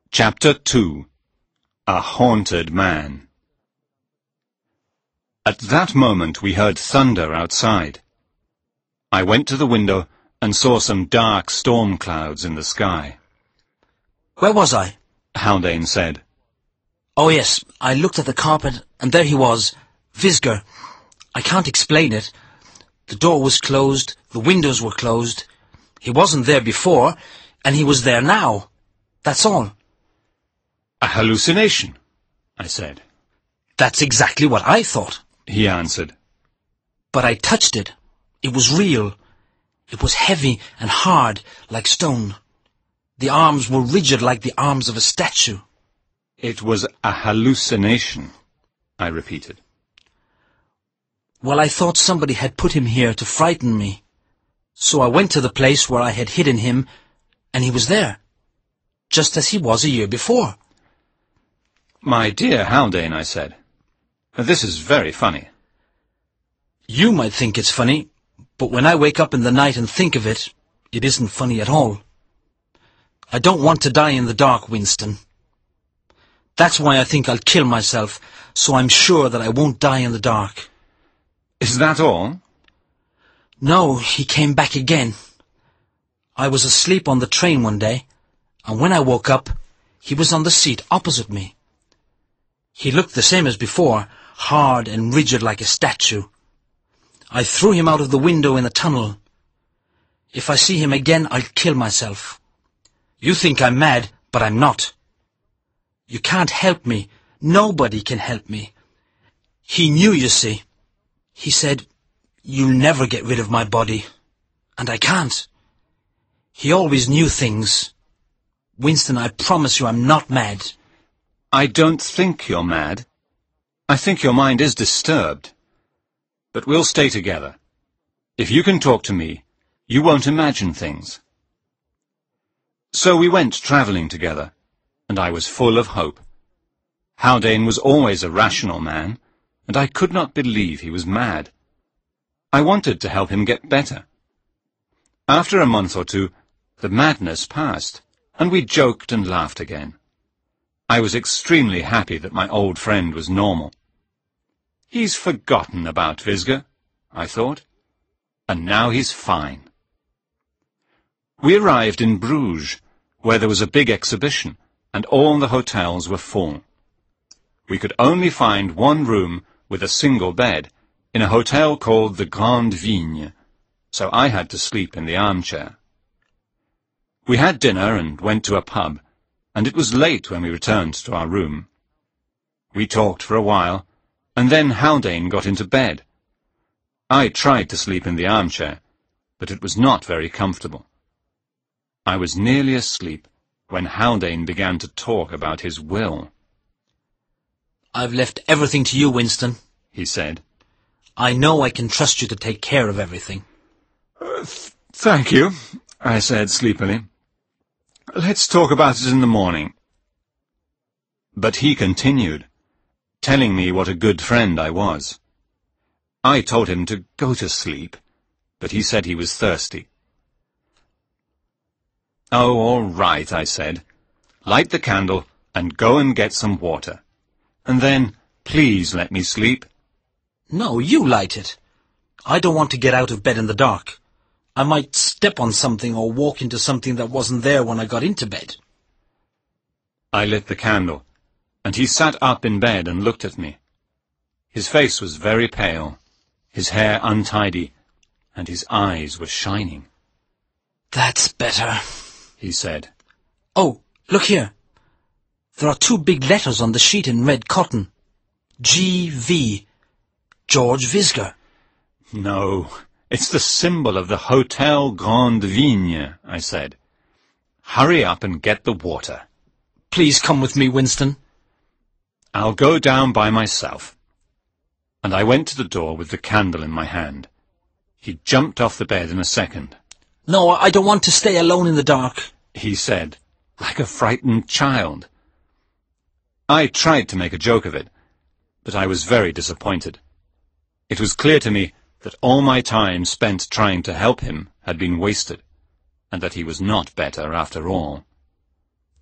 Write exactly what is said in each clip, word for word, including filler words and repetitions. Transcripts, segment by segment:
Chapter two. A Haunted Man. At that moment we heard thunder outside. I went to the window and saw some dark storm clouds in the sky. "Where was I?" Haldane said. "Oh yes, I looked at the carpet, and there he was, Visger. I can't explain it. The door was closed, the windows were closed. He wasn't there before, and he was there now. That's all." "A hallucination," I said. "That's exactly what I thought," he answered. "But I touched it. It was real. It was heavy and hard, like stone. The arms were rigid like the arms of a statue." "It was a hallucination," I repeated. "Well, I thought somebody had put him here to frighten me. So I went to the place where I had hidden him, and he was there, just as he was a year before." "My dear Haldane," I said, "this is very funny." "You might think it's funny, but when I wake up in the night and think of it, it isn't funny at all. I don't want to die in the dark, Winston. That's why I think I'll kill myself, so I'm sure that I won't die in the dark." "Is that all?" "No, he came back again. I was asleep on the train one day, and when I woke up, he was on the seat opposite me. He looked the same as before, hard and rigid like a statue. I threw him out of the window in the tunnel. If I see him again, I'll kill myself. You think I'm mad, but I'm not. You can't help me. Nobody can help me. He knew, you see. He said, 'You'll never get rid of my body.' And I can't. He always knew things. Winston, I promise you I'm not mad." "I don't think you're mad. I think your mind is disturbed. But we'll stay together. If you can talk to me, you won't imagine things." So we went travelling together, and I was full of hope. Haldane was always a rational man, and I could not believe he was mad. I wanted to help him get better. After a month or two, the madness passed, and we joked and laughed again. I was extremely happy that my old friend was normal. "He's forgotten about Visger," I thought, "and now he's fine." We arrived in Bruges, where there was a big exhibition, and all the hotels were full. We could only find one room with a single bed in a hotel called the Grande Vigne, so I had to sleep in the armchair. We had dinner and went to a pub, and it was late when we returned to our room. We talked for a while, and then Haldane got into bed. I tried to sleep in the armchair, but it was not very comfortable. I was nearly asleep when Haldane began to talk about his will. "I've left everything to you, Winston," he said. "I know I can trust you to take care of everything." Uh, th thank you, I said sleepily. "Let's talk about it in the morning." But he continued, telling me what a good friend I was. I told him to go to sleep, but he said he was thirsty. "Oh, all right," I said. "Light the candle and go and get some water. And then, please let me sleep." "No, you light it. I don't want to get out of bed in the dark. I might step on something or walk into something that wasn't there when I got into bed." I lit the candle, and he sat up in bed and looked at me. His face was very pale, his hair untidy, and his eyes were shining. "That's better," he said. "Oh, look here. There are two big letters on the sheet in red cotton. G V. George Visger." "No, it's the symbol of the Hotel Grande Vigne," I said. "Hurry up and get the water." "Please come with me, Winston." "I'll go down by myself." And I went to the door with the candle in my hand. He jumped off the bed in a second. "No, I don't want to stay alone in the dark," he said, like a frightened child. I tried to make a joke of it, but I was very disappointed. It was clear to me that all my time spent trying to help him had been wasted, and that he was not better after all.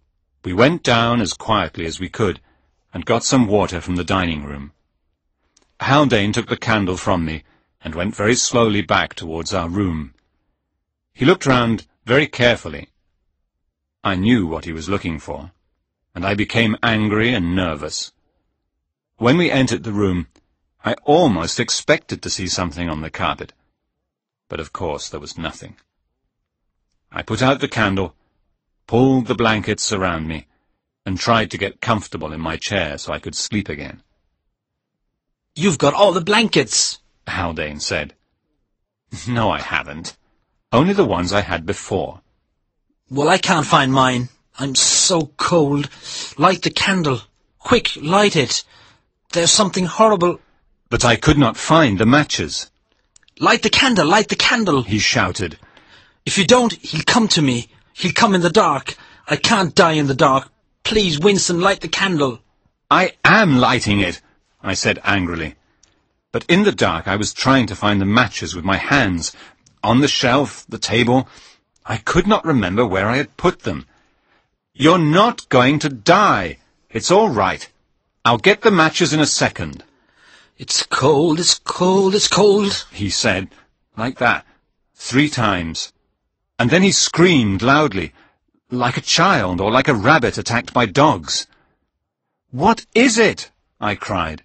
We went down as quietly as we could and got some water from the dining room. Haldane took the candle from me and went very slowly back towards our room. He looked round very carefully. I knew what he was looking for, and I became angry and nervous. When we entered the room, I almost expected to see something on the carpet, but of course there was nothing. I put out the candle, pulled the blankets around me, and tried to get comfortable in my chair so I could sleep again. "You've got all the blankets," Haldane said. "No, I haven't. Only the ones I had before." "Well, I can't find mine. I'm so cold. Light the candle. Quick, light it. There's something horrible." But I could not find the matches. "Light the candle, light the candle," he shouted. "If you don't, he'll come to me. He'll come in the dark. I can't die in the dark. Please, Winston, light the candle." "I am lighting it," I said angrily. But in the dark I was trying to find the matches with my hands, on the shelf, the table. I could not remember where I had put them. "You're not going to die. It's all right. I'll get the matches in a second." "It's cold, it's cold, it's cold," he said, like that, three times. And then he screamed loudly, like a child or like a rabbit attacked by dogs. "What is it?" I cried.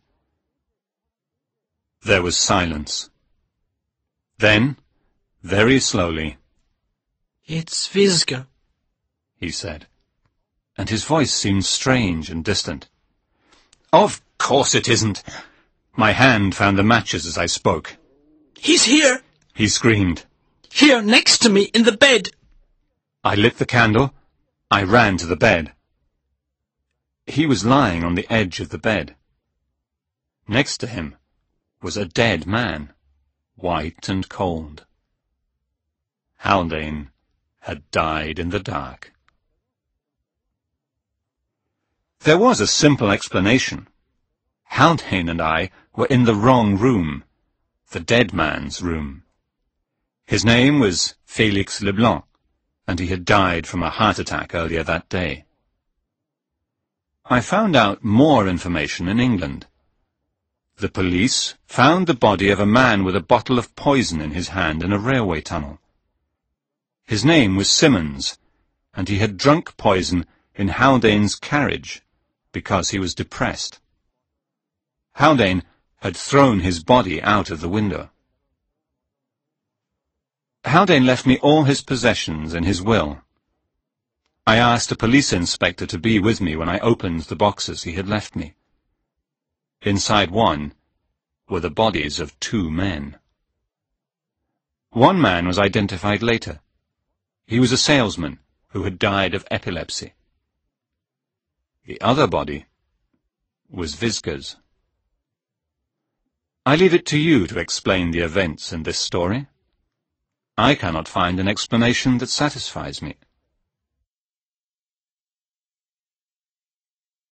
There was silence. Then, very slowly, "It's Visger," he said, and his voice seemed strange and distant. "Of course it isn't." My hand found the matches as I spoke. "He's here!" he screamed. "Here, next to me, in the bed." I lit the candle. I ran to the bed. He was lying on the edge of the bed. Next to him was a dead man, white and cold. Haldane had died in the dark. There was a simple explanation. Haldane and I were in the wrong room, the dead man's room. His name was Félix Leblanc, and he had died from a heart attack earlier that day. I found out more information in England. The police found the body of a man with a bottle of poison in his hand in a railway tunnel. His name was Simmons, and he had drunk poison in Haldane's carriage because he was depressed. Haldane had thrown his body out of the window. Haldane left me all his possessions in his will. I asked a police inspector to be with me when I opened the boxes he had left me. Inside one were the bodies of two men. One man was identified later. He was a salesman who had died of epilepsy. The other body was Visger's. I leave it to you to explain the events in this story. I cannot find an explanation that satisfies me.